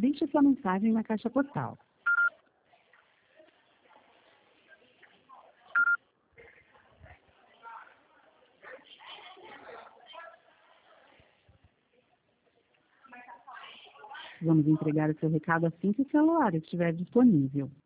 Deixe sua mensagem na caixa postal. Vamos entregar o seu recado assim que o celular estiver disponível.